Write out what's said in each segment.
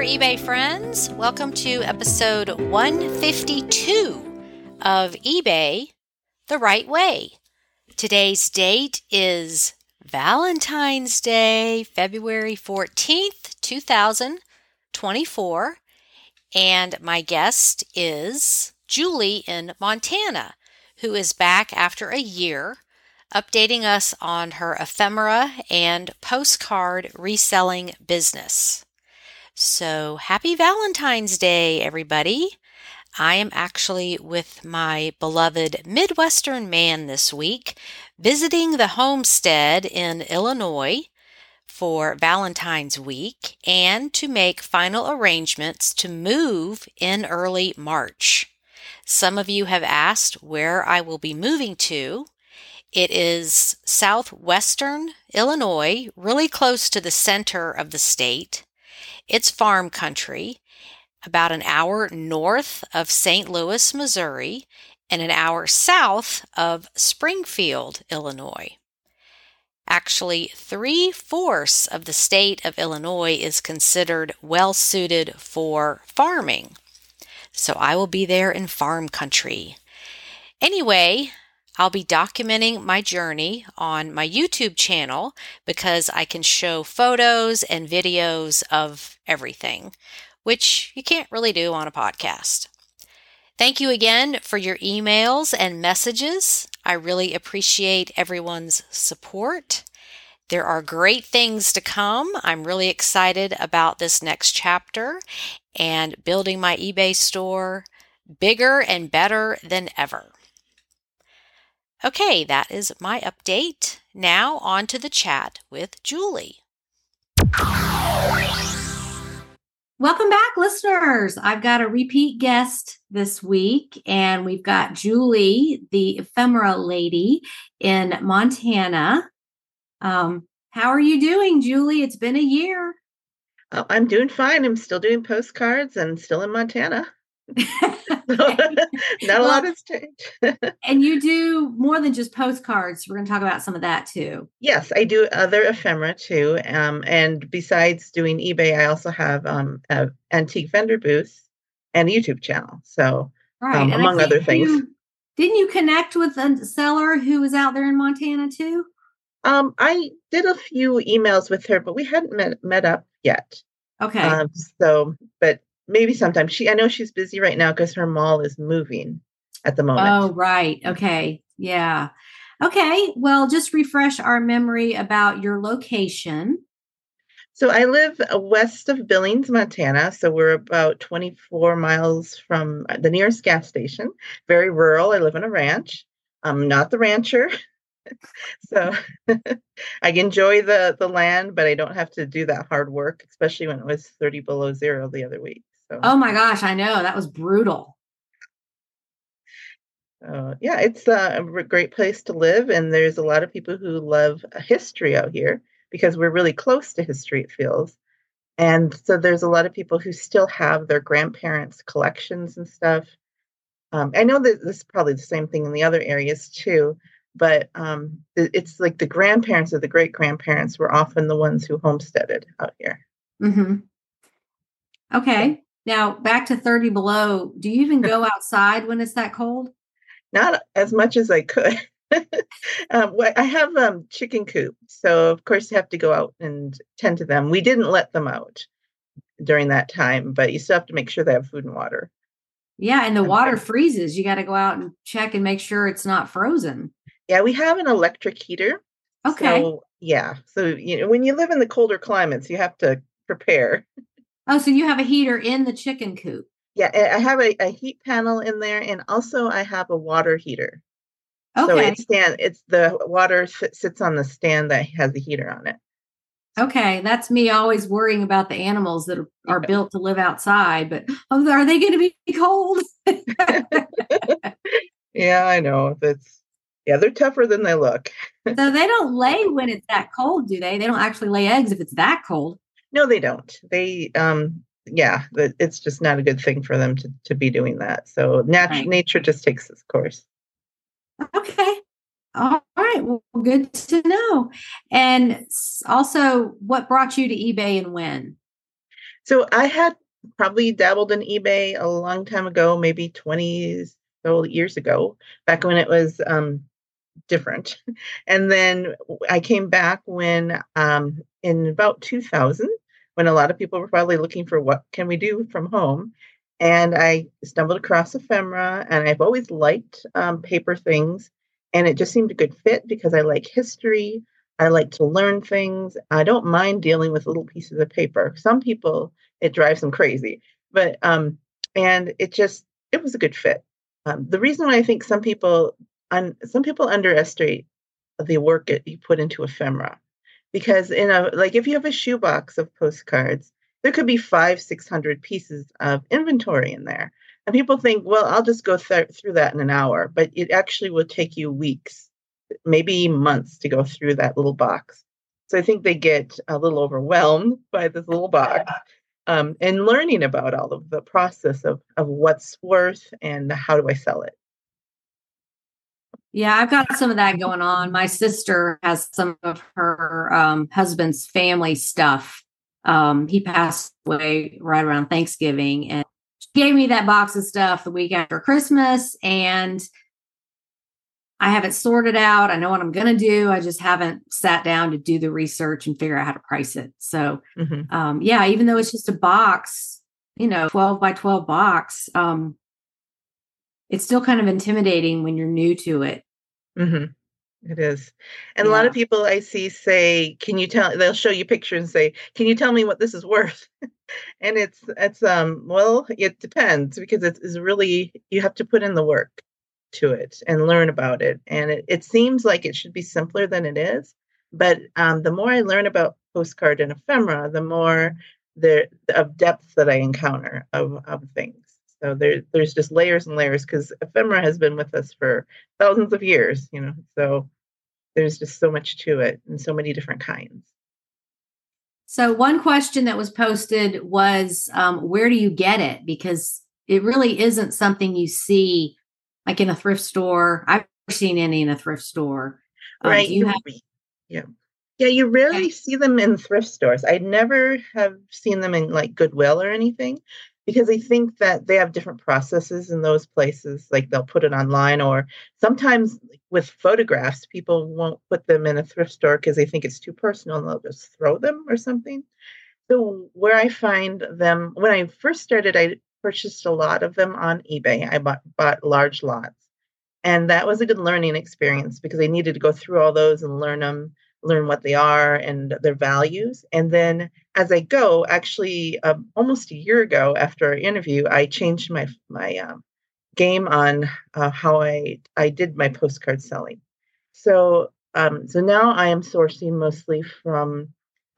eBay friends. Welcome to episode 152 of eBay the Right Way. Today's date is Valentine's Day, February 14th, 2024. And my guest is Julie in Montana, who is back after a year, updating us on her ephemera and postcard reselling business. So happy Valentine's Day, everybody. I am actually with my beloved Midwestern man this week, visiting the homestead in Illinois for Valentine's week and to make final arrangements to move in early March. Some of you have asked where I will be moving to. It is southwestern Illinois, really close to the center of the state. It's farm country, about an hour north of St. Louis, Missouri, and an hour south of Springfield, Illinois. Actually, 3/4 of the state of Illinois is considered well-suited for farming. So I will be there in farm country. Anyway, I'll be documenting my journey on my YouTube channel because I can show photos and videos of everything, which you can't really do on a podcast. Thank you again for your emails and messages. I really appreciate everyone's support. There are great things to come. I'm really excited about this next chapter and building my eBay store bigger and better than ever. Okay, that is my update. Now on to the chat with Julie. Welcome back, listeners. I've got a repeat guest this week, and we've got Julie, the ephemera lady in Montana. How are you doing, Julie? It's been a year. Oh, I'm doing fine. I'm still doing postcards and still in Montana. Not a lot has changed. And you do more than just postcards. We're going to talk about some of that too. Yes, I do other ephemera too. And besides doing eBay, I also have an antique vendor booth and a YouTube channel. So, right. Among other things. Didn't you connect with a seller who was out there in Montana too? I did a few emails with her, but we hadn't met up yet. Okay. But maybe sometime. I know she's busy right now because her mall is moving at the moment. Oh, right. Okay. Yeah. Okay. Well, just refresh our memory about your location. So I live west of Billings, Montana. So we're about 24 miles from the nearest gas station. Very rural. I live on a ranch. I'm not the rancher. So I enjoy the land, but I don't have to do that hard work, especially when it was 30 below zero the other week. So. Oh my gosh, I know. That was brutal. Yeah, it's a great place to live. And there's a lot of people who love history out here because we're really close to history, it feels. And so there's a lot of people who still have their grandparents' collections and stuff. I know that this is probably the same thing in the other areas too. But it's like the grandparents or the great-grandparents were often the ones who homesteaded out here. Mm-hmm. Okay. Now, back to 30 below. Do you even go outside when it's that cold? Not as much as I could. I have chicken coop. So, of course, you have to go out and tend to them. We didn't let them out during that time, but you still have to make sure they have food and water. Yeah, and the water freezes. You got to go out and check and make sure it's not frozen. Yeah, we have an electric heater. Okay. So, yeah. So, when you live in the colder climates, you have to prepare. Oh, so you have a heater in the chicken coop. Yeah, I have a heat panel in there, and also I have a water heater. Okay. So it's the water sits on the stand that has the heater on it. Okay, that's me always worrying about the animals that are built to live outside, but are they going to be cold? Yeah, I know. They're tougher than they look. So they don't lay when it's that cold, do they? They don't actually lay eggs if it's that cold. No, they don't. It's just not a good thing for them to be doing that. So nature just takes its course. Okay. All right. Well, good to know. And also, what brought you to eBay and when? So I had probably dabbled in eBay a long time ago, maybe 20 so years ago, back when it was different. And then I came back when in about 2000, when a lot of people were probably looking for what can we do from home. And I stumbled across ephemera, and I've always liked paper things. And it just seemed a good fit because I like history. I like to learn things. I don't mind dealing with little pieces of paper. Some people, it drives them crazy. But, and it was a good fit. The reason why I think some people underestimate the work that you put into ephemera because like if you have a shoebox of postcards, there could be 500-600 pieces of inventory in there. And people think, well, I'll just go through that in an hour, but it actually will take you weeks, maybe months to go through that little box. So I think they get a little overwhelmed by this little box. And learning about all of the process of what's worth and how do I sell it. Yeah, I've got some of that going on. My sister has some of her husband's family stuff. He passed away right around Thanksgiving, and she gave me that box of stuff the week after Christmas, and I have it sorted out. I know what I'm going to do. I just haven't sat down to do the research and figure out how to price it. So, yeah, even though it's just a box, 12 by 12 box, it's still kind of intimidating when you're new to it. It is. And a lot of people I see say, they'll show you pictures and say, can you tell me what this is worth? And well, it depends because it's really, you have to put in the work to it and learn about it. And it seems like it should be simpler than it is. But the more I learn about postcard and ephemera, the more of depth that I encounter of things. So there's just layers and layers because ephemera has been with us for thousands of years, so there's just so much to it and so many different kinds. So one question that was posted was, where do you get it? Because it really isn't something you see like in a thrift store. I've never seen any in a thrift store. Right. Yeah, you rarely see them in thrift stores. I never have seen them in like Goodwill or anything. Because I think that they have different processes in those places, like they'll put it online, or sometimes with photographs, people won't put them in a thrift store because they think it's too personal and they'll just throw them or something. So where I find them, when I first started, I purchased a lot of them on eBay. I bought large lots. And that was a good learning experience because I needed to go through all those and learn what they are and their values. And then as I go, actually, almost a year ago after our interview, I changed my game on how I did my postcard selling. So now I am sourcing mostly from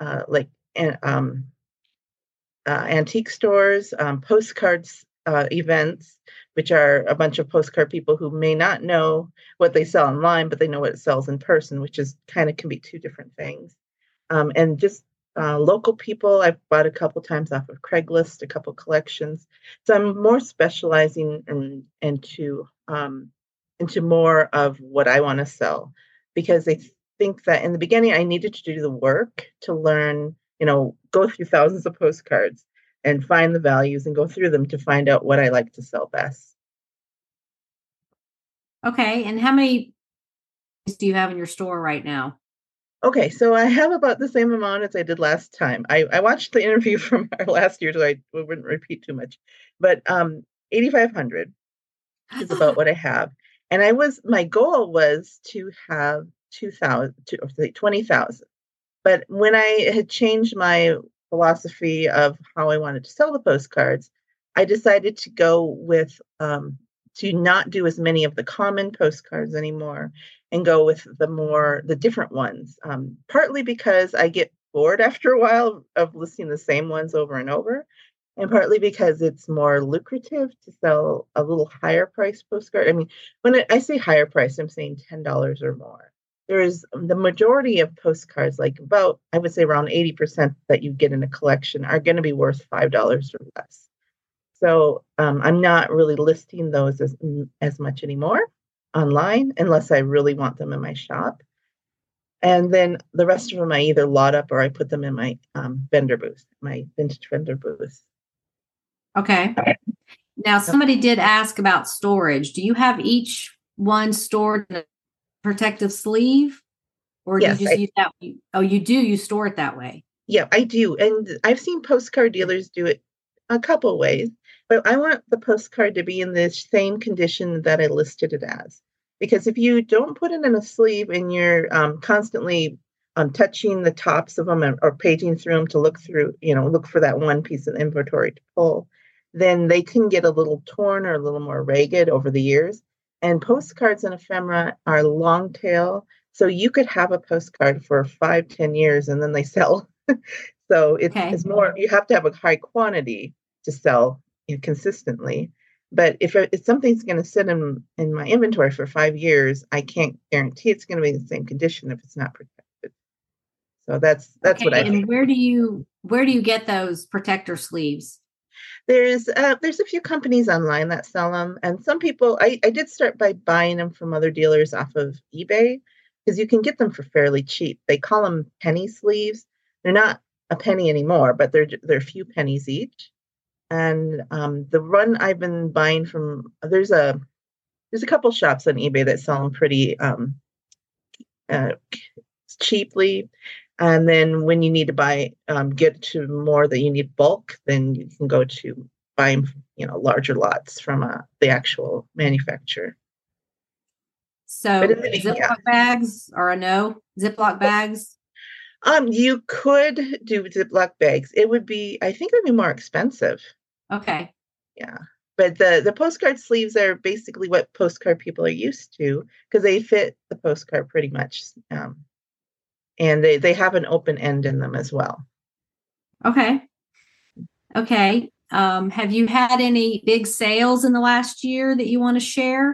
antique stores, postcards events, which are a bunch of postcard people who may not know what they sell online, but they know what it sells in person, which is can be two different things. And just local people, I've bought a couple times off of Craigslist, a couple collections. So I'm more specializing into more of what I want to sell because I think that in the beginning I needed to do the work to learn, go through thousands of postcards and find the values and go through them to find out what I like to sell best. Okay. And how many do you have in your store right now? Okay, so I have about the same amount as I did last time. I watched the interview from our last year, so I wouldn't repeat too much. But 8,500 is about what I have. And my goal was to have 20,000. But when I had changed my philosophy of how I wanted to sell the postcards, I decided to go with to not do as many of the common postcards anymore and go with the different ones. Partly because I get bored after a while of listing the same ones over and over, and partly because it's more lucrative to sell a little higher price postcard. I mean, when I say higher price, I'm saying $10 or more. There is the majority of postcards, like about, I would say around 80% that you get in a collection are going to be worth $5 or less. So I'm not really listing those as much anymore online unless I really want them in my shop. And then the rest of them I either lot up or I put them in my vendor booth, my vintage vendor booth. Okay. Now, somebody did ask about storage. Do you have each one stored in a protective sleeve? Or do you Yes, just use that? Oh, you do. You store it that way. yeah, I do. And I've seen postcard dealers do it a couple ways, but I want the postcard to be in the same condition that I listed it as. Because if you don't put it in a sleeve and you're constantly touching the tops of them or paging through them to look through, look for that one piece of inventory to pull, then they can get a little torn or a little more ragged over the years. And postcards and ephemera are long tail. So you could have a postcard for 5, 10 years and then they sell. So it's more, you have to have a high quantity to sell consistently. But if something's going to sit in my inventory for 5 years, I can't guarantee it's going to be in the same condition if it's not protected. So that's what I think. And where do you get those protector sleeves? There's a few companies online that sell them, and some people I did start by buying them from other dealers off of eBay because you can get them for fairly cheap. They call them penny sleeves. They're not a penny anymore, but they're a few pennies each. And the one I've been buying from, there's a couple shops on eBay that sell them pretty cheaply. And then when you need to get to more that you need bulk, then you can go to buying, larger lots from the actual manufacturer. So Ziploc bags are a no? Ziploc bags? You could do Ziploc bags. I think it would be more expensive. Okay. Yeah. But the postcard sleeves are basically what postcard people are used to because they fit the postcard pretty much. And they have an open end in them as well. Okay. Have you had any big sales in the last year that you want to share?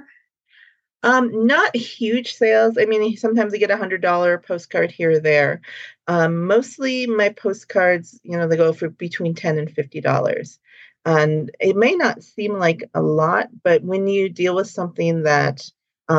Not huge sales. I mean, sometimes I get $100 postcard here or there. Mostly my postcards, they go for between $10 and $50. And it may not seem like a lot, but when you deal with something that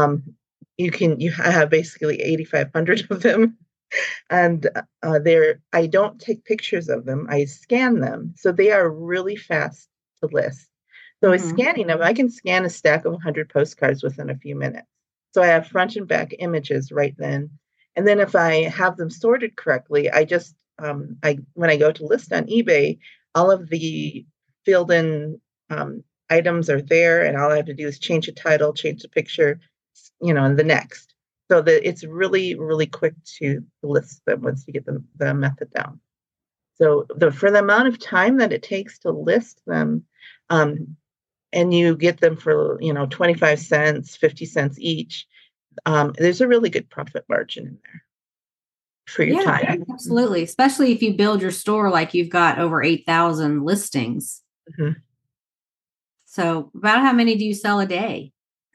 you have basically 8,500 of them, and I don't take pictures of them. I scan them, so they are really fast to list. So scanning them, I can scan a stack of 100 postcards within a few minutes. So I have front and back images right then. And then if I have them sorted correctly, I just when I go to list on eBay, all of the filled in items are there, and all I have to do is change the title, change the picture, and the next. So that it's really, really quick to list them once you get the method down. So for the amount of time that it takes to list them, and you get them for 25 cents, 50 cents each, there's a really good profit margin in there for your time. Absolutely, especially if you build your store like you've got over 8,000 listings. Mm-hmm. So about how many do you sell a day?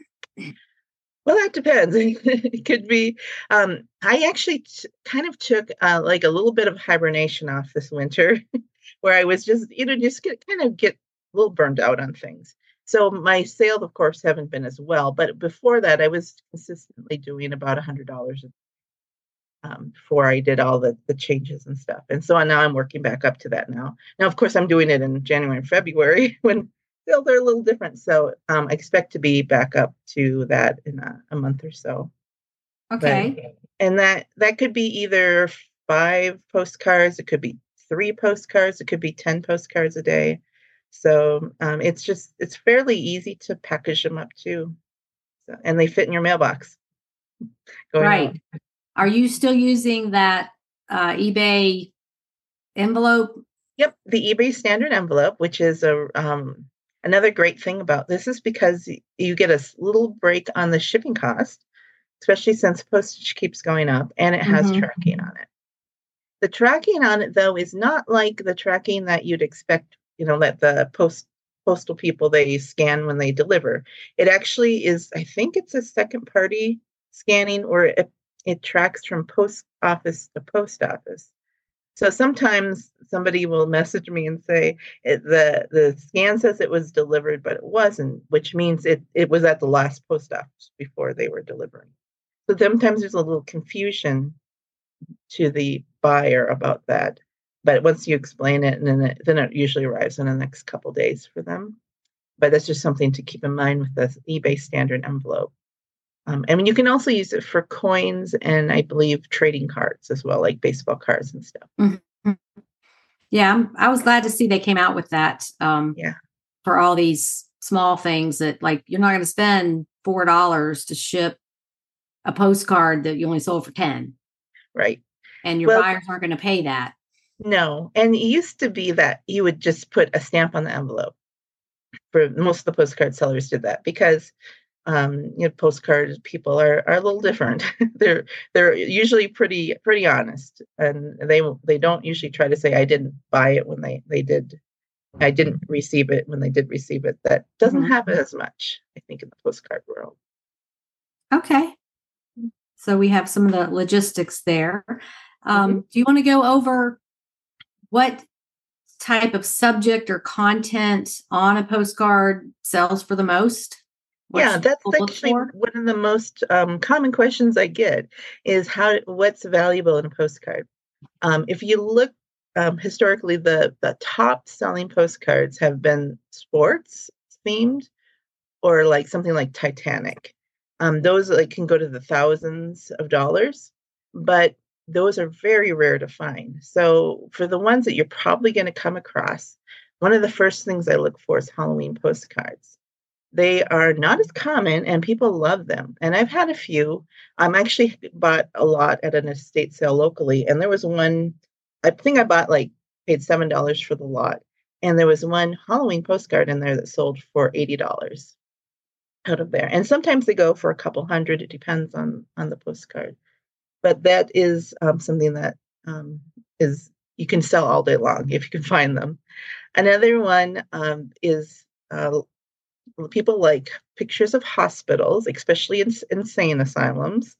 Well, that depends. It could be. I actually kind of took like a little bit of hibernation off this winter, where I was just get a little burned out on things. So my sales, of course, haven't been as well. But before that, I was consistently doing about $100 before I did all the changes and stuff. And so now I'm working back up to that now. Now, of course, I'm doing it in January and February when sales are a little different. So I expect to be back up to that in a month or so. Okay. And that could be either 5 postcards. It could be 3 postcards. It could be 10 postcards a day. So it's fairly easy to package them up too. So, and they fit in your mailbox. Right. Are you still using that eBay envelope? Yep. The eBay standard envelope, which is another great thing about this is because you get a little break on the shipping cost, especially since postage keeps going up, and it has tracking on it. The tracking on it, though, is not like the tracking that you'd expect, that the postal people, they scan when they deliver. It actually is, I think it's a second party scanning, or it tracks from post office to post office. So sometimes somebody will message me and say the scan says it was delivered, but it wasn't, which means it was at the last post office before they were delivering. So sometimes there's a little confusion to the buyer about that. But once you explain it, and then it usually arrives in the next couple days for them. But that's just something to keep in mind with the eBay standard envelope. I mean, you can also use it for coins and I believe trading cards as well, like baseball cards and stuff. Mm-hmm. Yeah, I was glad to see they came out with that. Yeah. For all these small things that, like, you're not going to spend $4 to ship a postcard that you only sold for 10. Right. And your buyers aren't going to pay that. No. And it used to be that you would just put a stamp on the envelope. For most of the postcard sellers did that because postcard people are a little different. they're usually pretty honest, and they don't usually try to say I didn't buy it when they did. I didn't receive it when they did receive it. That doesn't happen as much, I think, in the postcard world. Okay. So we have some of the logistics there. Do you want to go over what type of subject or content on a postcard sells for the most? Yeah, that's actually one of the most common questions I get is what's valuable in a postcard. If you look historically, the top selling postcards have been sports themed or like something like Titanic. Those can go to the thousands of dollars, but those are very rare to find. So for the ones that you're probably going to come across, one of the first things I look for is Halloween postcards. They are not as common and people love them. And I've had a few. I'm actually bought a lot at an estate sale locally. And there was one, I think I bought paid $7 for the lot. And there was one Halloween postcard in there that sold for $80 out of there. And sometimes they go for a couple hundred. It depends on the postcard. But that is something that is you can sell all day long if you can find them. Another one is people like pictures of hospitals, especially insane asylums.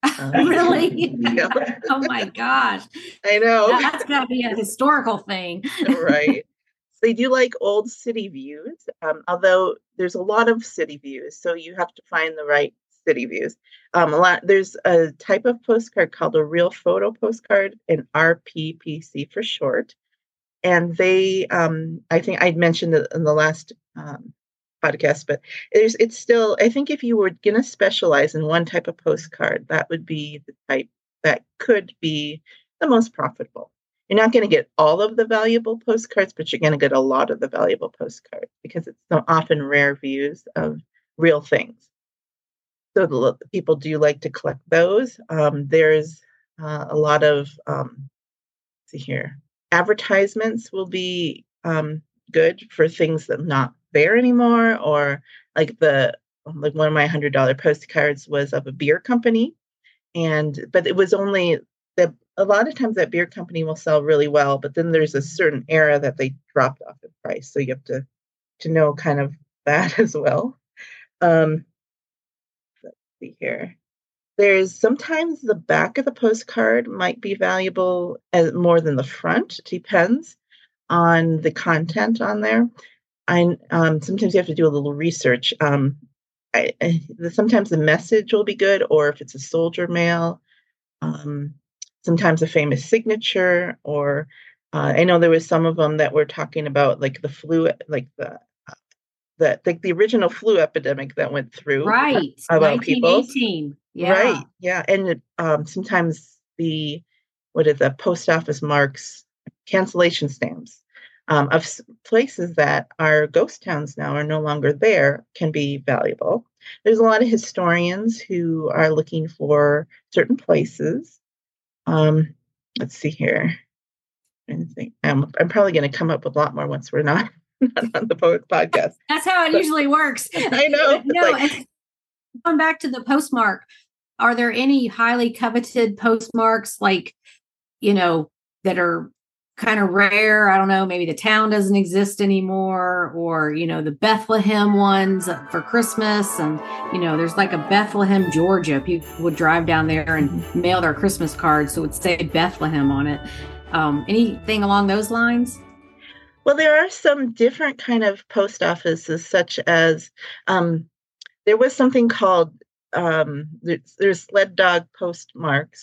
Really? Yeah. Oh my gosh. I know. That's got to be a historical thing. Right. So they do like old city views, although there's a lot of city views, so you have to find the right city views. There's a type of postcard called a real photo postcard, an RPPC for short. And they, I think I'd mentioned it in the last podcast, but it's still, I think if you were going to specialize in one type of postcard, that would be the type that could be the most profitable. You're not going to get all of the valuable postcards, but you're going to get a lot of the valuable postcards because it's so often rare views of real things. So the people do like to collect those. There's a lot of, let's see here, advertisements will be good for things that are not there anymore, or like one of my $100 postcards was of a beer company, but it was only that a lot of times that beer company will sell really well, but then there's a certain era that they dropped off in price, so you have to know kind of that as well. Let's see here. There's sometimes the back of the postcard might be valuable more than the front. It depends on the content on there. Sometimes you have to do a little research. Sometimes the message will be good, or if it's a soldier mail, sometimes a famous signature, or I know there was some of them that were talking about like the flu, like the original flu epidemic that went through, right? About 1918. people, yeah. Right? Yeah, and sometimes the post office marks cancellation stamps of places that are ghost towns now are no longer there can be valuable. There's a lot of historians who are looking for certain places. Let's see here. I'm probably going to come up with a lot more once we're not on the podcast. That's how it usually works. I know. Going back to the postmark, are there any highly coveted postmarks that are kind of rare? I don't know, maybe the town doesn't exist anymore, or the Bethlehem ones for Christmas, and there's like a Bethlehem, Georgia. People would drive down there and mail their Christmas cards, so it would say Bethlehem on it. Anything along those lines? Well, there are some different kind of post offices, such as there was something called there's sled dog postmarks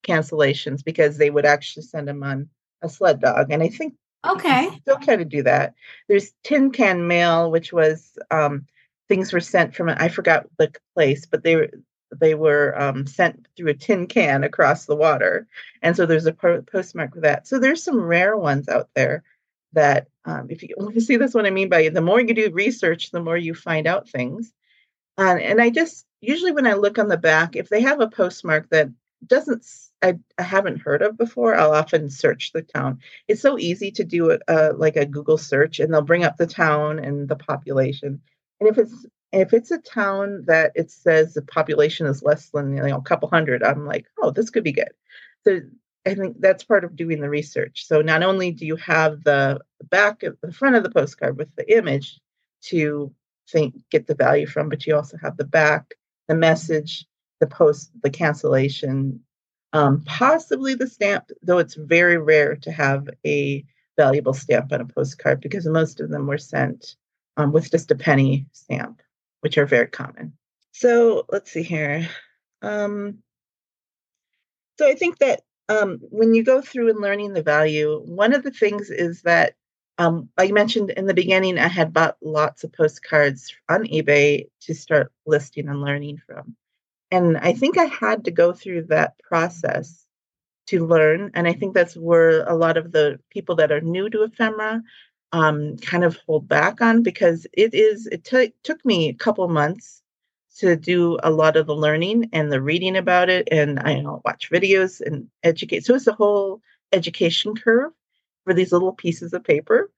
cancellations because they would actually send them on a sled dog. And I think Okay. still kind of do that. There's tin can mail, which was things were sent from I forgot the place, but they were sent through a tin can across the water, and so there's a postmark for that. So there's some rare ones out there that if you see that's what I mean by the more you do research, the more you find out things. And I just usually when I look on the back, if they have a postmark that doesn't I haven't heard of before, I'll often search the town. It's so easy to do like a Google search, and they'll bring up the town and the population. And if it's a town that it says the population is less than a couple hundred, I'm like, oh, this could be good. So I think that's part of doing the research. So not only do you have the back of the front of the postcard with the image to get the value from, but you also have the back, the message, the cancellation, possibly the stamp, though it's very rare to have a valuable stamp on a postcard because most of them were sent with just a penny stamp, which are very common. So let's see here. So I think that when you go through and learning the value, one of the things is that I mentioned in the beginning, I had bought lots of postcards on eBay to start listing and learning from. And I think I had to go through that process to learn. And I think that's where a lot of the people that are new to ephemera kind of hold back on, because it took me a couple months to do a lot of the learning and the reading about it. And I watch videos and educate. So it's a whole education curve for these little pieces of paper.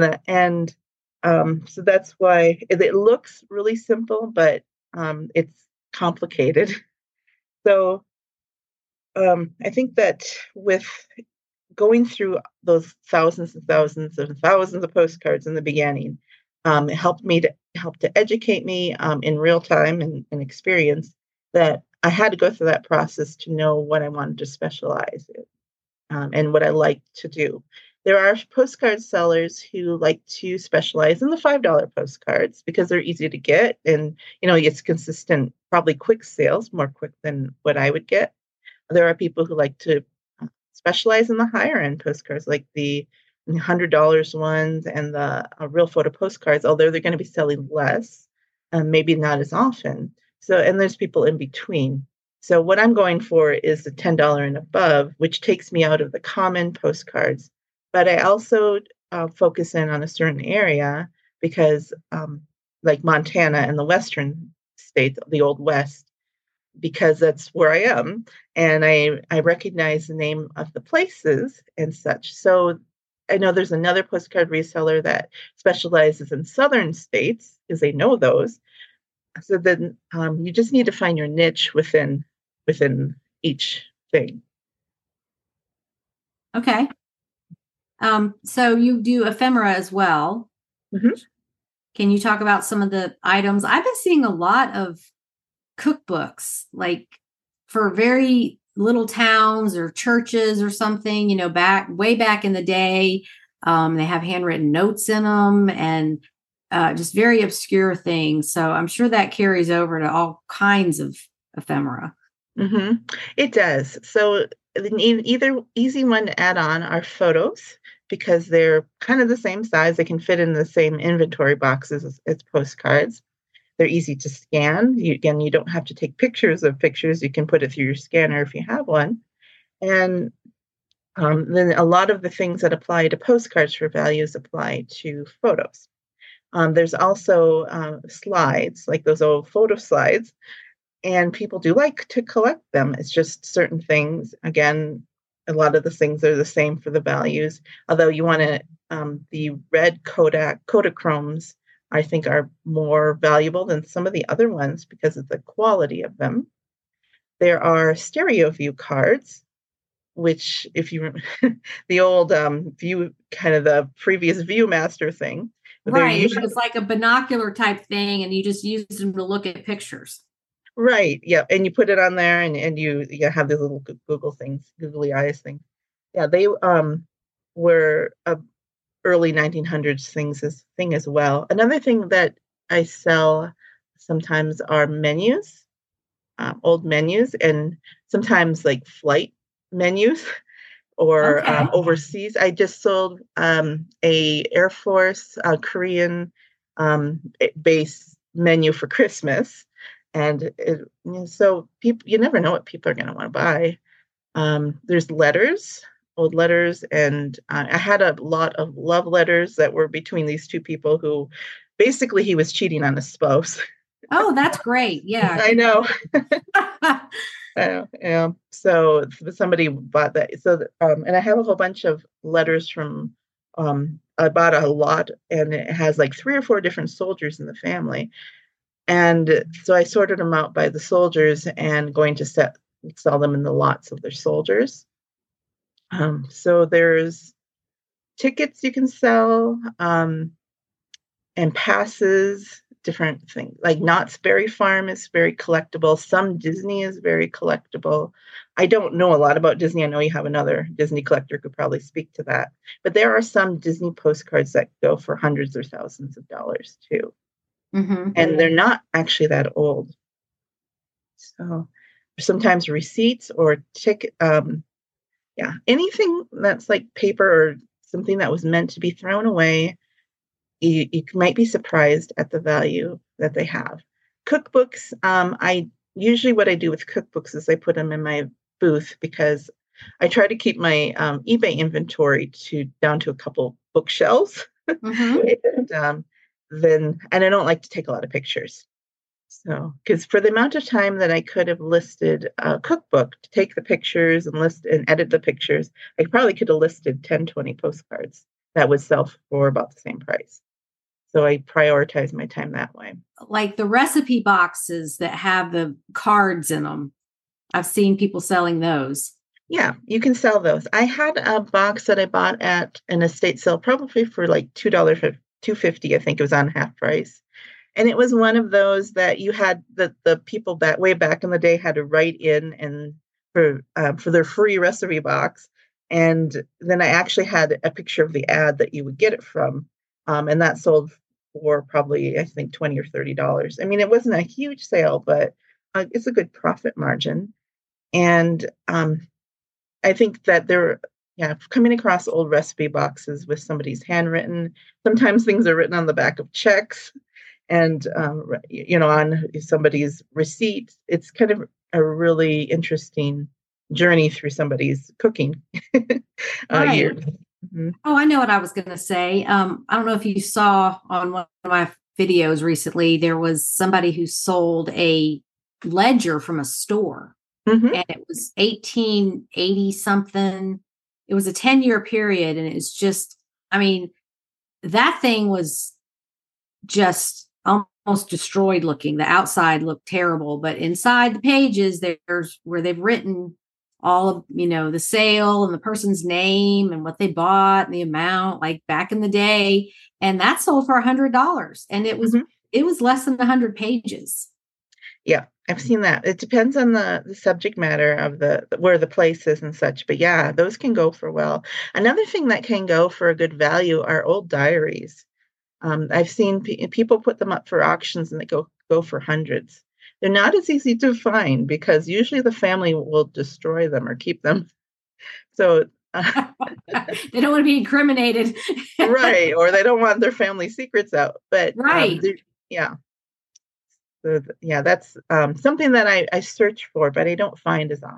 So that's why it looks really simple, but it's complicated. So I think that with going through those thousands and thousands and thousands of postcards in the beginning, it helped to educate me in real time and experience that I had to go through that process to know what I wanted to specialize in and what I like to do. There are postcard sellers who like to specialize in the $5 postcards because they're easy to get and, it's consistent, probably quick sales, more quick than what I would get. There are people who like to specialize in the higher end postcards, like the $100 ones and the real photo postcards, although they're going to be selling less, maybe not as often. So, and there's people in between. So what I'm going for is the $10 and above, which takes me out of the common postcards. But I also focus in on a certain area because like Montana and the Western states, the Old West, because that's where I am. And I recognize the name of the places and such. So I know there's another postcard reseller that specializes in Southern states because they know those. So then you just need to find your niche within each thing. Okay. So you do ephemera as well. Mm-hmm. Can you talk about some of the items? I've been seeing a lot of cookbooks, like for very little towns or churches or something, way back in the day. They have handwritten notes in them and just very obscure things. So I'm sure that carries over to all kinds of ephemera. Mm-hmm. It does. So either easy one to add on are photos because they're kind of the same size. They can fit in the same inventory boxes as postcards. They're easy to scan. You don't have to take pictures of pictures. You can put it through your scanner if you have one. And then a lot of the things that apply to postcards for values apply to photos. There's also slides, like those old photo slides, and people do like to collect them. It's just certain things. Again, a lot of the things are the same for the values, although you want to, the red Kodachromes, I think are more valuable than some of the other ones because of the quality of them. There are stereo view cards, which if you the old view, kind of the previous Viewmaster thing. Right. It's like a binocular type thing and you just use them to look at pictures. Right. Yeah. And you put it on there and you have these little Google things, googly eyes things. Yeah. They were early 1900s thing as well. Another thing that I sell sometimes are menus, old menus, and sometimes like flight menus or Okay. overseas. I just sold a Air Force Korean base menu for Christmas, and so people, you never know what people are going to want to buy. There's letters, old letters, and I had a lot of love letters that were between these two people who basically he was cheating on his spouse. Oh, that's great. Yeah. I know. Yeah. So somebody bought that. So, and I have a whole bunch of letters from, I bought a lot, and it has like 3 or 4 different soldiers in the family. And so I sorted them out by the soldiers and going to sell them in the lots of their soldiers. So there's tickets you can sell, and passes, different things. Like Knott's Berry Farm is very collectible. Some Disney is very collectible. I don't know a lot about Disney. I know you have another Disney collector who could probably speak to that. But there are some Disney postcards that go for hundreds or thousands of dollars too. Mm-hmm. And they're not actually that old. So sometimes receipts or ticket, anything that's like paper or something that was meant to be thrown away, you might be surprised at the value that they have. Cookbooks, what I do with cookbooks is I put them in my booth because I try to keep my eBay inventory down to a couple bookshelves. Mm-hmm. and I don't like to take a lot of pictures. So, because for the amount of time that I could have listed a cookbook to take the pictures and list and edit the pictures, I probably could have listed 10, 20 postcards that would sell for about the same price. So I prioritize my time that way. Like the recipe boxes that have the cards in them. I've seen people selling those. Yeah, you can sell those. I had a box that I bought at an estate sale, probably for like $2 for $2.50. I think it was on half price. And it was one of those that you had the people that way back in the day had to write in and for their free recipe box. And then I actually had a picture of the ad that you would get it from. And that sold for probably, I think, $20 or $30. I mean, it wasn't a huge sale, but it's a good profit margin. And I think that coming across old recipe boxes with somebody's handwritten, sometimes things are written on the back of checks and, on somebody's receipt. It's kind of a really interesting journey through somebody's cooking Right. years. Mm-hmm. Oh, I know what I was going to say. I don't know if you saw on one of my videos recently, there was somebody who sold a ledger from a store. Mm-hmm. And it was 1880 something. It was a 10-year period. And it was just, I mean, that thing was just almost destroyed looking. The outside looked terrible, but inside the pages, there's where they've written all of, the sale and the person's name and what they bought and the amount, like back in the day. And that sold for $100. And it was less than 100 pages. Yeah, I've seen that. It depends on the subject matter of where the place is and such. But yeah, those can go for well. Another thing that can go for a good value are old diaries. I've seen people put them up for auctions and they go for hundreds. They're not as easy to find because usually the family will destroy them or keep them. So they don't want to be incriminated. Right. Or they don't want their family secrets out. But right. Yeah. So, that's something that I search for, but I don't find as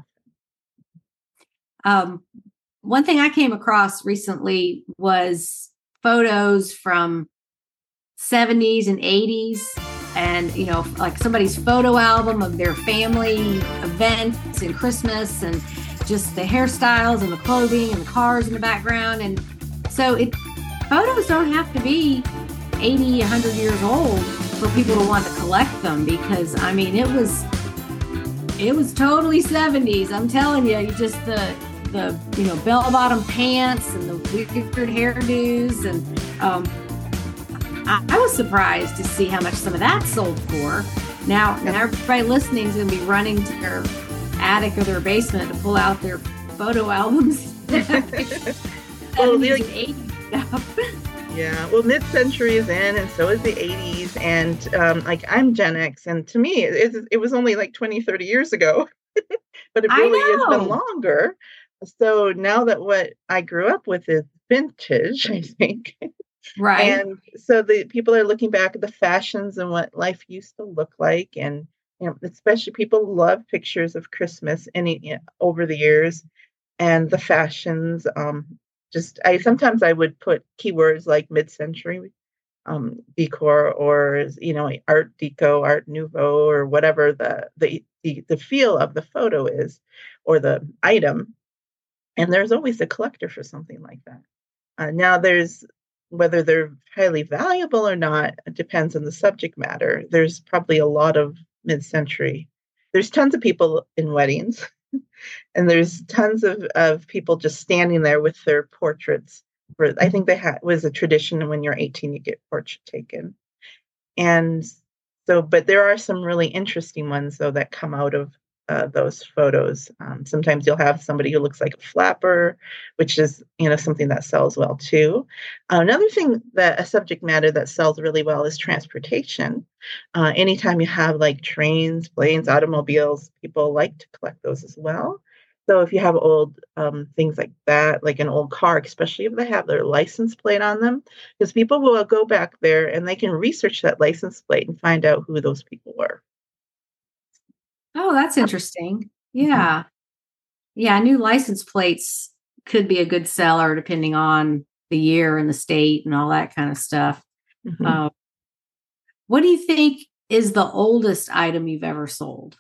often. One thing I came across recently was photos from 70s and 80s and, like somebody's photo album of their family events and Christmas and just the hairstyles and the clothing and the cars in the background. And so photos don't have to be 80, 100 years old for people to want to collect them because, I mean, it was totally 70s. I'm telling you, just the bell-bottom pants and the weird hairdos. And I was surprised to see how much some of that sold for. Now everybody listening is going to be running to their attic or their basement to pull out their photo albums. Well, the 80s stuff. Yeah, well, mid-century is in, and so is the 80s. And I'm Gen X, and to me, it was only like 20, 30 years ago. But it really has been longer. So now that what I grew up with is vintage, I think. Right. And so the people are looking back at the fashions and what life used to look like, and especially people love pictures of Christmas over the years and the fashions. Just I sometimes I would put keywords like mid-century decor, or Art Deco, Art Nouveau, or whatever the feel of the photo is, or the item. And there's always a collector for something like that. Now, there's whether they're highly valuable or not, it depends on the subject matter. There's probably a lot of mid-century. There's tons of people in weddings, and there's tons of people just standing there with their portraits. I think was a tradition when you're 18, you get portrait taken. And so, but there are some really interesting ones, though, that come out of those photos. Sometimes you'll have somebody who looks like a flapper, which is, something that sells well too. Another thing, that a subject matter that sells really well is transportation. Anytime you have like trains, planes, automobiles, people like to collect those as well. So if you have old things like that, like an old car, especially if they have their license plate on them, because people will go back there and they can research that license plate and find out who those people were. Oh, that's interesting. Mhm. Yeah. Yeah. New license plates could be a good seller depending on the year and the state and all that kind of stuff. Mhm. Uh, what do you think is the oldest item you've ever sold?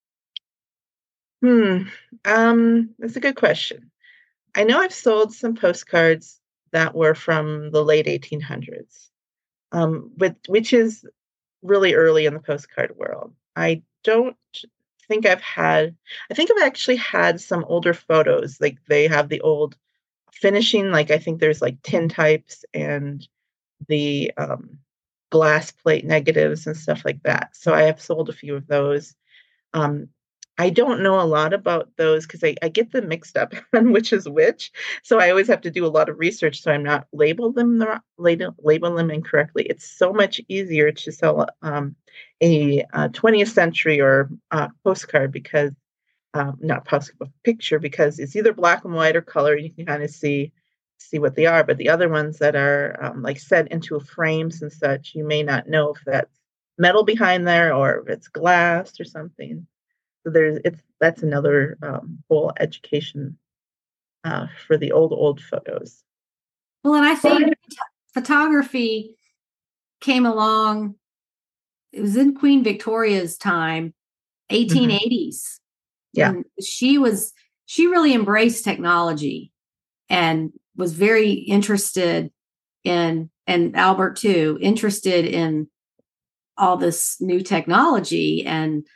Hmm. That's a good question. I know I've sold some postcards that were from the late 1800s, but which is really early in the postcard world. I don't think I think I've actually had some older photos. Like they have the old finishing, like I think there's like tin types and the glass plate negatives and stuff like that. So I have sold a few of those. Um, I don't know a lot about those because I get them mixed up on which is which. So I always have to do a lot of research so I'm not label them incorrectly. It's so much easier to sell a 20th century or postcard because not postcard, but picture, because it's either black and white or color. And you can kind of see what they are. But the other ones that are like set into frames and such, you may not know if that's metal behind there or if it's glass or something. So that's another whole education for the old photos. Well, and I think photography came along, it was in Queen Victoria's time, Hmm. 1880s. Yeah. And she really embraced technology and was very interested in, and Albert too, interested in all this new technology. And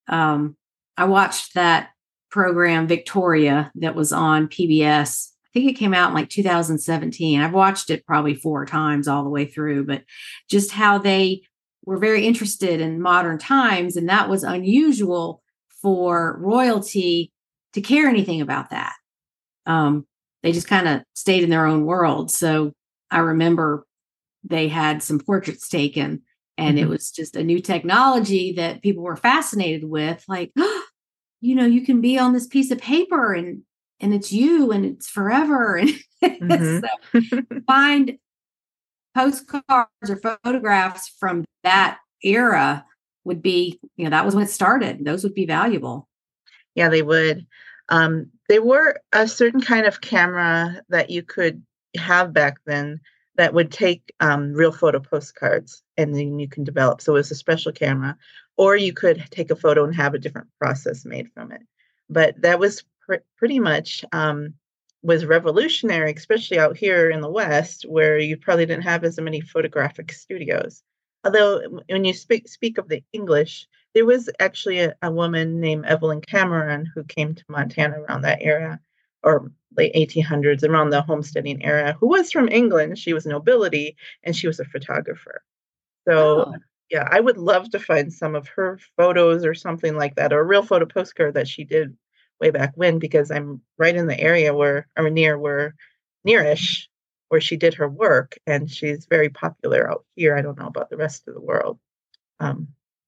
I watched that program Victoria that was on PBS. I think it came out in like 2017. I've watched it probably 4 times all the way through, but just how they were very interested in modern times. And that was unusual for royalty to care anything about that. They just kind of stayed in their own world. So I remember they had some portraits taken, and it Hmm. was just a new technology that people were fascinated with. Like, you can be on this piece of paper and it's you and it's forever. And Hmm. so find postcards or photographs from that era would be, that was when it started. Those would be valuable. Yeah, they would. They were a certain kind of camera that you could have back then that would take real photo postcards and then you can develop. So it was a special camera, or you could take a photo and have a different process made from it. But that was pretty much was revolutionary, especially out here in the West, where you probably didn't have as many photographic studios. Although when you speak of the English, there was actually a woman named Evelyn Cameron who came to Montana around that era, or late 1800s, around the homesteading era, who was from England. She was nobility and she was a photographer. So, Oh, yeah, I would love to find some of her photos or something like that, or a real photo postcard that she did way back when, because I'm right in the area or nearish where she did her work, and she's very popular out here. I don't know about the rest of the world. Um,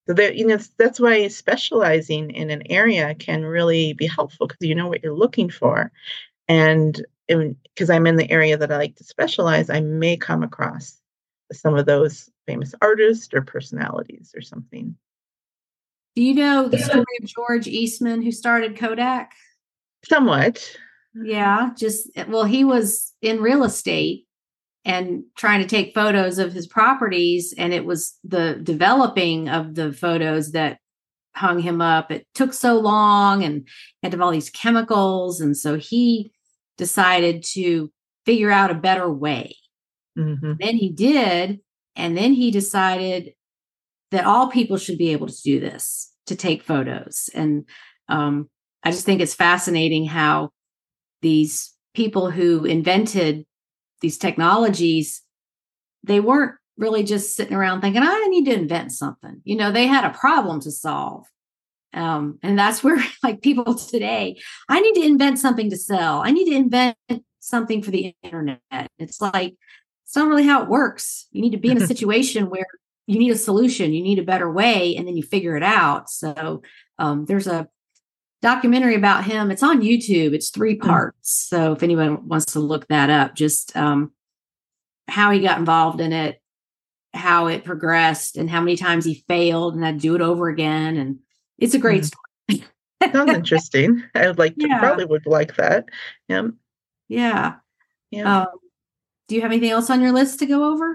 So that, that's why specializing in an area can really be helpful, because you know what you're looking for. And because I'm in the area that I like to specialize, I may come across some of those famous artists or personalities or something. Do you know the story of George Eastman, who started Kodak? Somewhat. Yeah, he was in real estate and trying to take photos of his properties, and it was the developing of the photos that hung him up. It took so long and had to have all these chemicals, and so he decided to figure out a better way. Mm-hmm. Then he did, and then he decided that all people should be able to do this, to take photos. And I just think it's fascinating how these people who invented these technologies, they weren't really just sitting around thinking, I need to invent something. They had a problem to solve. And that's where, like, people today, I need to invent something to sell. I need to invent something for the internet. It's like, it's not really how it works. You need to be in a situation where you need a solution, you need a better way, and then you figure it out. So there's a documentary about him. It's on YouTube. It's 3 parts. So if anyone wants to look that up, just how he got involved in it, how it progressed, and how many times he failed and had to do it over again. And it's a great story. Sounds interesting. I would like to, probably would like that. Yeah. Do you have anything else on your list to go over?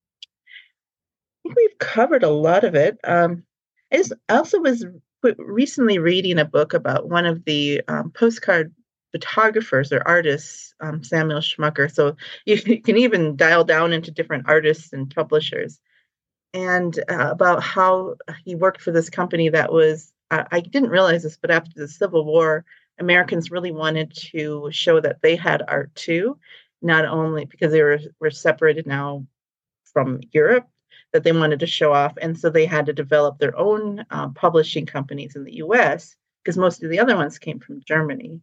I think we've covered a lot of it. I also was recently reading a book about one of the postcard photographers or artists, Samuel Schmucker. So you can even dial down into different artists and publishers, and about how he worked for this company that was, I didn't realize this, but after the Civil War, Americans really wanted to show that they had art too, not only because they were separated now from Europe, that they wanted to show off. And so they had to develop their own publishing companies in the US, because most of the other ones came from Germany.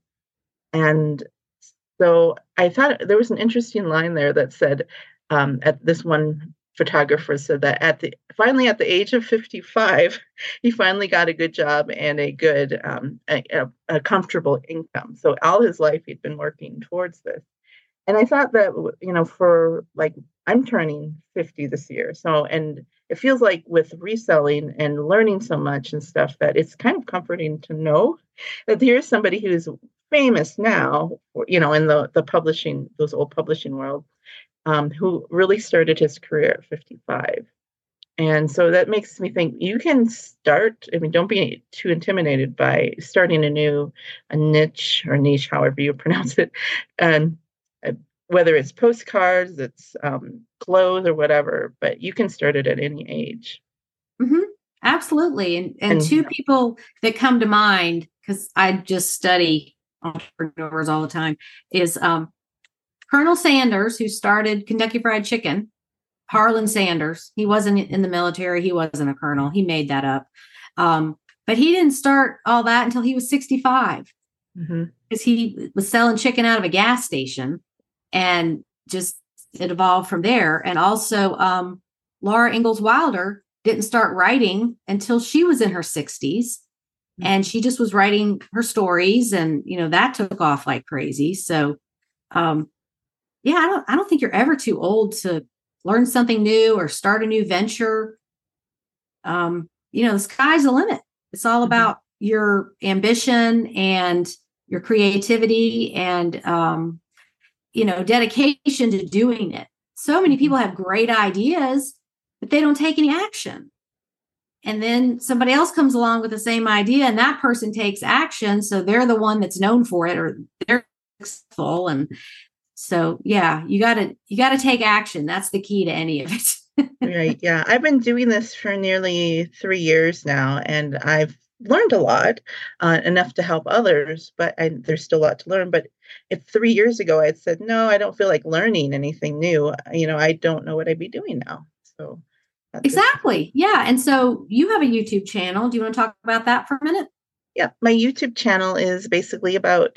And so I thought there was an interesting line there that said, at this one photographer said that finally at the age of 55, he finally got a good job and a good, a comfortable income. So all his life he'd been working towards this. And I thought that, for, like, I'm turning 50 this year. So, and it feels like with reselling and learning so much and stuff, that it's kind of comforting to know that here's somebody who's famous now, in the publishing, those old publishing world, who really started his career at 55. And so that makes me think you can start, don't be too intimidated by starting a niche, however you pronounce it. And whether it's postcards, it's clothes or whatever, but you can start it at any age. Mm-hmm. Absolutely. And 2 people that come to mind, because I just study entrepreneurs all the time, is Colonel Sanders, who started Kentucky Fried Chicken. Harlan Sanders. He wasn't in the military. He wasn't a colonel. He made that up. But he didn't start all that until he was 65, because he was selling chicken out of a gas station, and just it evolved from there. And also Laura Ingalls Wilder didn't start writing until she was in her 60s. And she just was writing her stories, and that took off like crazy. So I don't think you're ever too old to learn something new or start a new venture. The sky's the limit. It's all about your ambition and your creativity and dedication to doing it. So many people have great ideas, but they don't take any action. And then somebody else comes along with the same idea, and that person takes action. So they're the one that's known for it, or they're successful. And so, you gotta take action. That's the key to any of it. Right. Yeah. I've been doing this for nearly 3 years now, and I've learned a lot, enough to help others, but there's still a lot to learn. But if 3 years ago I had said, no, I don't feel like learning anything new, I don't know what I'd be doing now. So exactly. Yeah. And so you have a YouTube channel. Do you want to talk about that for a minute? Yeah. My YouTube channel is basically about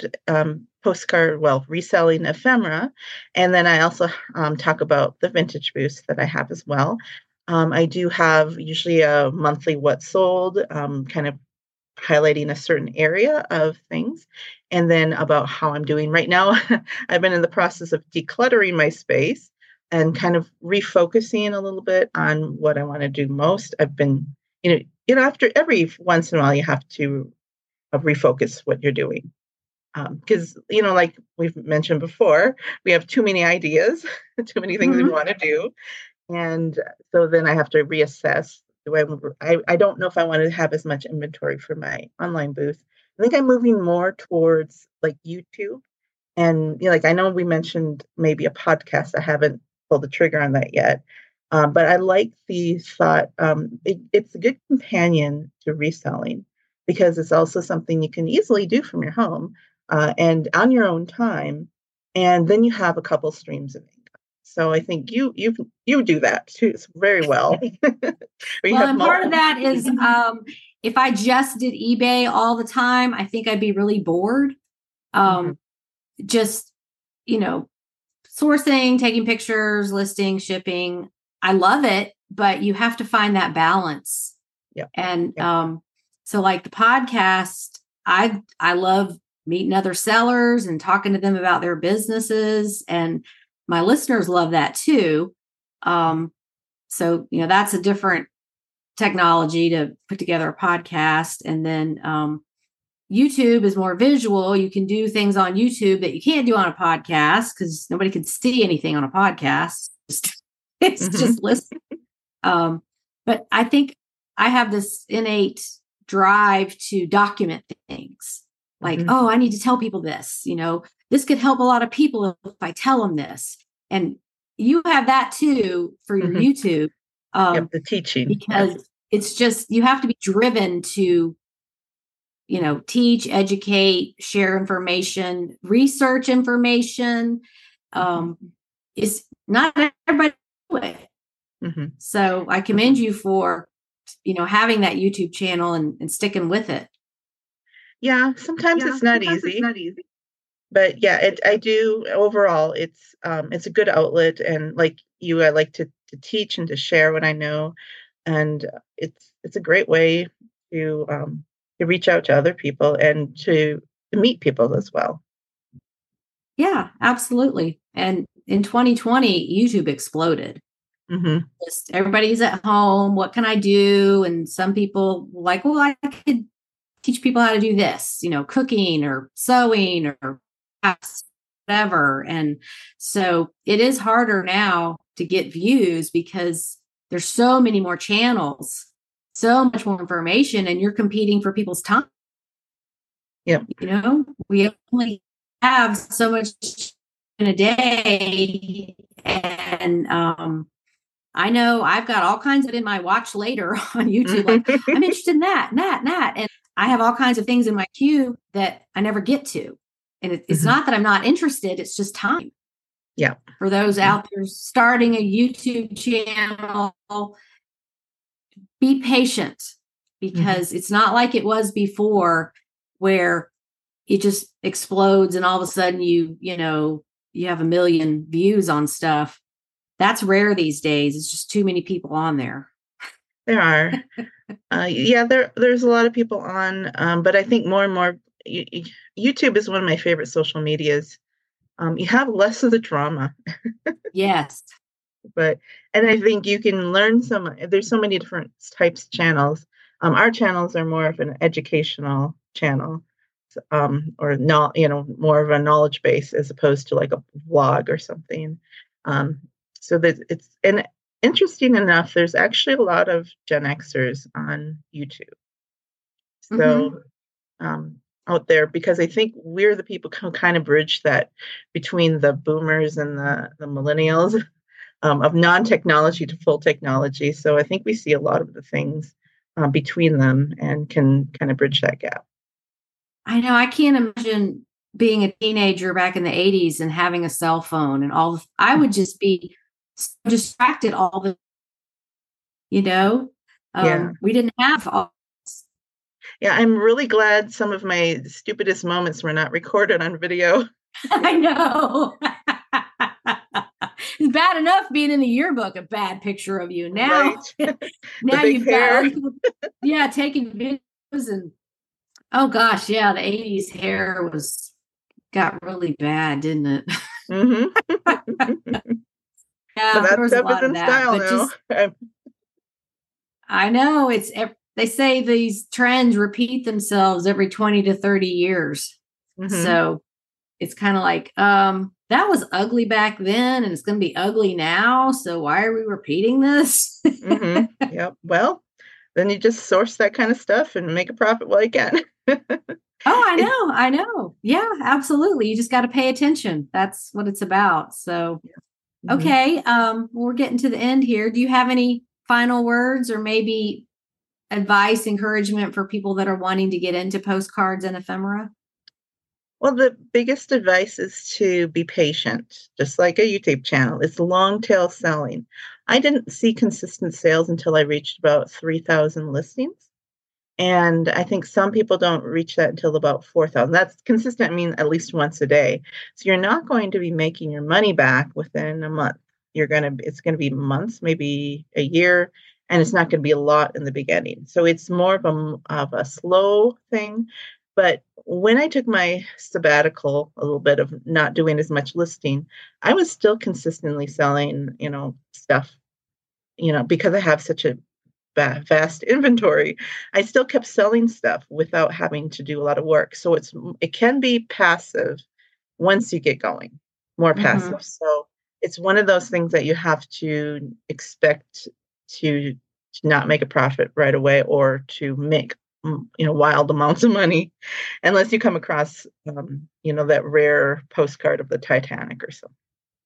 reselling ephemera. And then I also talk about the vintage booths that I have as well. I do have usually a monthly what sold, kind of highlighting a certain area of things, and then about how I'm doing right now. I've been in the process of decluttering my space and kind of refocusing a little bit on what I want to do most. I've been, after every once in a while, you have to refocus what you're doing. Because, like we've mentioned before, we have too many ideas, too many things we Mhm. want to do. And so then I have to reassess. I don't know if I want to have as much inventory for my online booth. I think I'm moving more towards like YouTube. And, like I know we mentioned maybe a podcast. I haven't pulled the trigger on that yet. But I like the thought. It's a good companion to reselling because it's also something you can easily do from your home and on your own time. And then you have a couple streams of income. So I think you do that too very well. Or you Well, have and part of multiple. that is if I just did eBay all the time, I think I'd be really bored. Mhm, Just, you know, sourcing, taking pictures, listing, shipping. I love it, but you have to find that balance. yeah, And yeah. so like the podcast, I love meeting other sellers and talking to them about their businesses. And my listeners love that too. So, that's a different technology to put together a podcast. And then YouTube is more visual. You can do things on YouTube that you can't do on a podcast because nobody can see anything on a podcast. It's Mhm, just listen. But I think I have this innate drive to document things like, mhm, oh, I need to tell people this, this could help a lot of people if I tell them this. And you have that too for your mhm. YouTube, Yep, um, the teaching. Yeah. because it's just, you have to be driven to, teach, educate, share information, research information. Mhm, Um, is not everybody do it. mhm. So I commend you for, having that YouTube channel and sticking with it. Yeah, sometimes Yeah, it's not sometimes it's easy, not easy. but yeah, I do overall. It's a good outlet, and like you, I like to teach and to share what I know, and it's a great way to reach out to other people and to meet people as well. Yeah, absolutely. And in 2020, YouTube exploded. Hmm. Just everybody's at home. What can I do? And some people like, well, I could teach people how to do this, cooking or sewing or whatever. And so it is harder now to get views because there's so many more channels, so much more information, and you're competing for people's time. Yeah. We only have so much in a day. And I know I've got all kinds of in my watch later on YouTube, like I'm interested in that, and that, and that. And I have all kinds of things in my queue that I never get to. And it's Mhm. not that I'm not interested, it's just time. Yeah. For those Mhm. out there starting a YouTube channel, be patient Mhm. because it's not like it was before where it just explodes and all of a sudden you have a million views on stuff. That's rare these days. It's just too many people on there. There are. Yeah, there's a lot of people on, but I think more and more YouTube is one of my favorite social medias. You have less of the drama, Yes. but and I think you can learn there's so many different types of channels. Our channels are more of an educational channel, or not, more of a knowledge base as opposed to like a vlog or something. Um, so that it's and interesting enough, there's actually a lot of Gen Xers on YouTube. Mm-hmm. So out there because I think we're the people who kind of bridge that between the boomers and the millennials of non-technology to full technology. So I think we see a lot of the things between them and can kind of bridge that gap. I know. I can't imagine being a teenager back in the 80s and having a cell phone and I would just be so distracted all the, you know, Yeah. we didn't have all. Yeah, I'm really glad some of my stupidest moments were not recorded on video. I know. bad enough being in the yearbook, a bad picture of you. Now, Right. now big you've hair. got all these people, yeah, taking videos and oh gosh, yeah, the 80s hair got really bad, didn't it? hmm But Yeah, there that was a stuff is lot of in that, style but now. just I know they say these trends repeat themselves every 20 to 30 years. hmm So it's kind of like, that was ugly back then and it's going to be ugly now. So why are we repeating this? Yep. Well, then you just source that kind of stuff and make a profit while you can. Oh, It- I know. Yeah, absolutely. You just got to pay attention. That's what it's about. So, Mhm. okay. We're getting to the end here. Do you have any final words or maybe advice, encouragement for people that are wanting to get into postcards and ephemera? Well, the biggest advice is to be patient, just like a YouTube channel. It's long tail selling. I didn't see consistent sales until I reached about 3,000 listings. And I think some people don't reach that until about 4,000. That's consistent, I mean, at least once a day. So you're not going to be making your money back within a month. It's going to be months, maybe a year, and it's not going to be a lot in the beginning. So it's more of a slow thing. But when I took my sabbatical, a little bit of not doing as much listing, I was still consistently selling, stuff, because I have such a vast inventory. I still kept selling stuff without having to do a lot of work. So it can be passive once you get going, more Mm-hmm. passive. So it's one of those things that you have to expect to, to not make a profit right away or to make wild amounts of money unless you come across that rare postcard of the Titanic or something.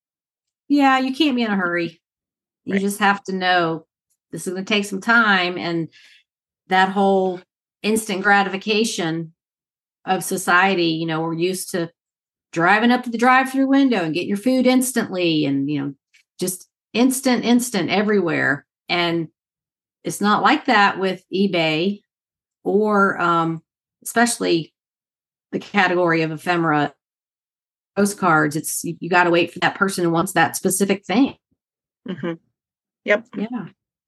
Yeah, you can't be in a hurry. You Right. just have to know this is going to take some time. And that whole instant gratification of society, we're used to driving up to the drive-through window and getting your food instantly and, just instant everywhere. And it's not like that with eBay or especially the category of ephemera postcards. It's you got to wait for that person who wants that specific thing. hmm Yep. Yeah.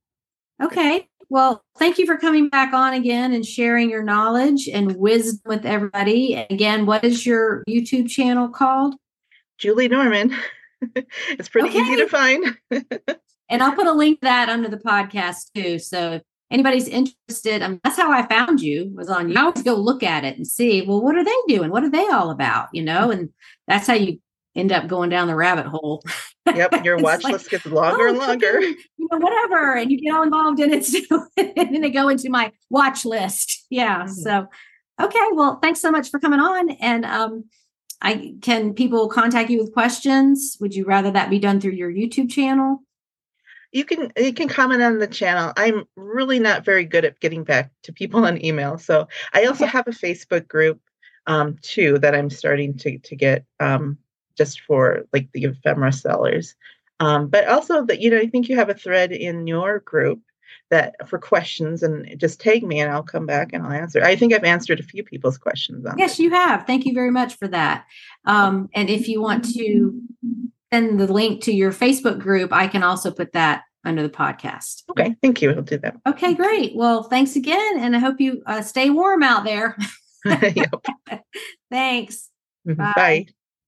Okay. Well, thank you for coming back on again and sharing your knowledge and wisdom with everybody. Again, what is your YouTube channel called? Julie Norman. It's pretty easy to Okay. find. And I'll put a link to that under the podcast too. So if anybody's interested, that's how I found you was on you. I always go look at it and see, well, what are they doing? What are they all about? And that's how you end up going down the rabbit hole. Yep, your It's watch like, list gets longer and longer. cooking, whatever. And you get all involved in it. And then they go into my watch list. Yeah. Mhm. So, okay. Well, thanks so much for coming on. And can people contact you with questions? Would you rather that be done through your YouTube channel? You can comment on the channel. I'm really not very good at getting back to people on email. So I also Okay. have a Facebook group too that I'm starting to get just for like the ephemera sellers. But also that I think you have a thread in your group that for questions and just tag me and I'll come back and I'll answer. I think I've answered a few people's questions on Yes, there. you have. Thank you very much for that. And if you want to send the link to your Facebook group, I can also put that under the podcast. Okay, thank you. I'll do that. Okay, great. Well, thanks again. And I hope you stay warm out there. Yep. Thanks. Bye.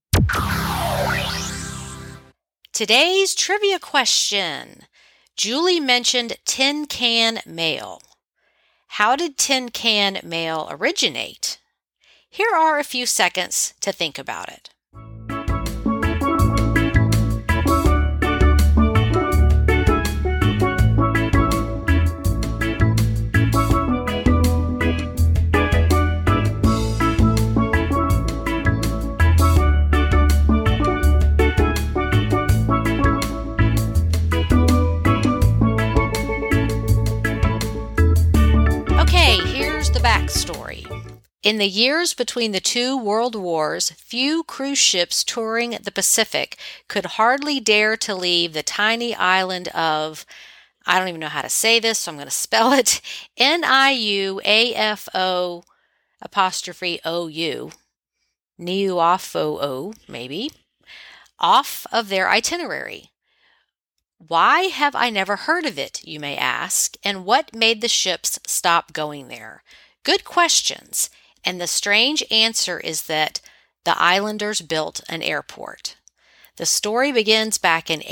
Today's trivia question. Julie mentioned tin can mail. How did tin can mail originate? Here are a few seconds to think about it. Okay, here's the backstory. In the years between the two world wars, few cruise ships touring the Pacific could hardly dare to leave the tiny island of, I don't even know how to say this, so I'm going to spell it, Niuafo apostrophe OU, Niuafo, maybe, off of their itinerary. Why have I never heard of it, you may ask, and what made the ships stop going there? Good questions, and the strange answer is that the islanders built an airport. The story begins back in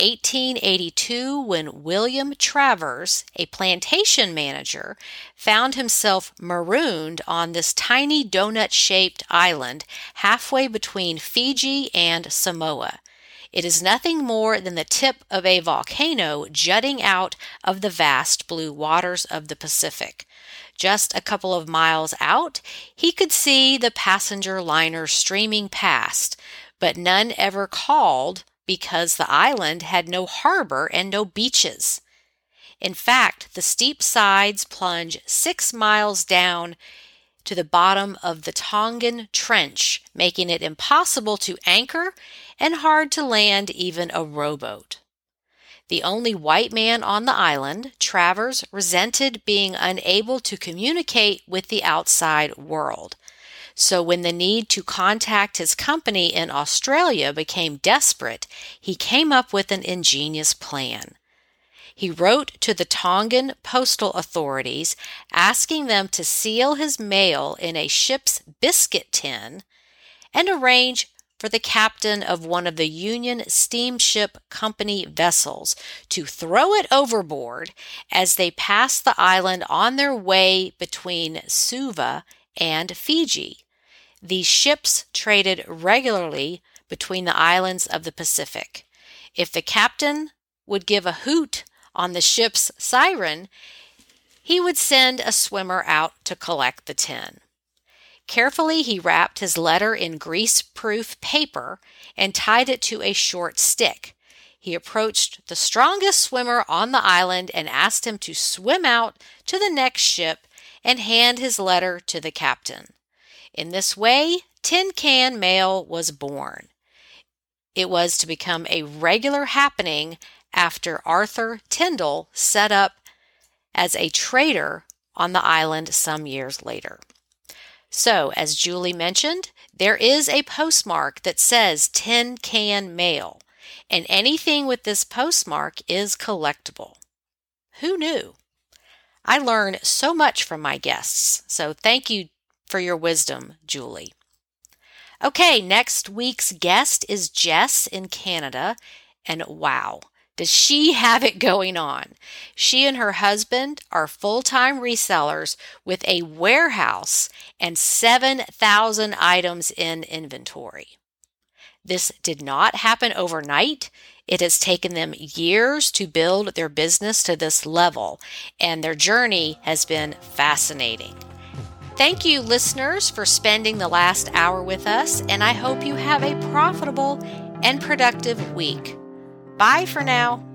1882 when William Travers, a plantation manager, found himself marooned on this tiny donut-shaped island halfway between Fiji and Samoa. It is nothing more than the tip of a volcano jutting out of the vast blue waters of the Pacific. Just a couple of miles out, he could see the passenger liners streaming past, but none ever called because the island had no harbor and no beaches. In fact, the steep sides plunge 6 miles down to the bottom of the Tongan Trench, making it impossible to anchor and hard to land even a rowboat. The only white man on the island, Travers resented being unable to communicate with the outside world. So when the need to contact his company in Australia became desperate, he came up with an ingenious plan. He wrote to the Tongan postal authorities asking them to seal his mail in a ship's biscuit tin and arrange for the captain of one of the Union Steamship Company vessels to throw it overboard as they passed the island on their way between Suva and Fiji. These ships traded regularly between the islands of the Pacific. If the captain would give a hoot on the ship's siren, he would send a swimmer out to collect the tin. Carefully, he wrapped his letter in grease-proof paper and tied it to a short stick. He approached the strongest swimmer on the island and asked him to swim out to the next ship and hand his letter to the captain. In this way, Tin Can Mail was born. It was to become a regular happening after Arthur Tyndall set up as a trader on the island some years later. So, as Julie mentioned, there is a postmark that says Tin Can Mail, and anything with this postmark is collectible. Who knew? I learn so much from my guests, so thank you for your wisdom, Julie. Okay, next week's guest is Jess in Canada, and wow, does she have it going on. She and her husband are full-time resellers with a warehouse and 7,000 items in inventory. This did not happen overnight. It has taken them years to build their business to this level, and their journey has been fascinating. Thank you, listeners, for spending the last hour with us, and I hope you have a profitable and productive week. Bye for now.